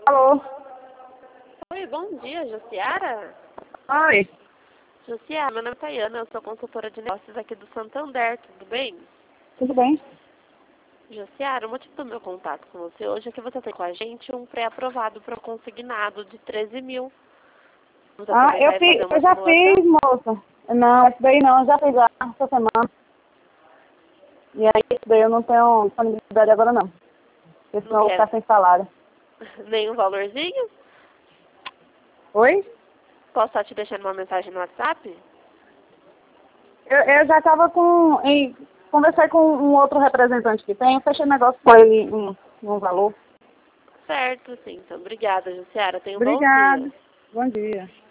Alô? Oi, bom dia, Josiara? Oi. Josiara, meu nome é Tayana, eu sou consultora de negócios aqui do Santander, tudo bem? Tudo bem? Josiara, o motivo do meu contato com você hoje é que você tem com a gente um pré-aprovado para consignado de 13 mil. Vamos aproveitar e fazer uma Eu já simulação? fiz, moça. Não, esse daí não, eu já fiz lá essa semana. E aí, esse daí eu não tenho disponibilidade agora não. Porque senão Não eu vou quer ficar sem salário. nenhum valorzinho? Oi? Posso estar te deixando uma mensagem no WhatsApp? Eu já estava conversei com um outro representante que tem, eu fechei negócio com ele em um valor. Certo, sim. Então, obrigada, Josiara. Tenha um bom dia. Obrigada. Bom dia.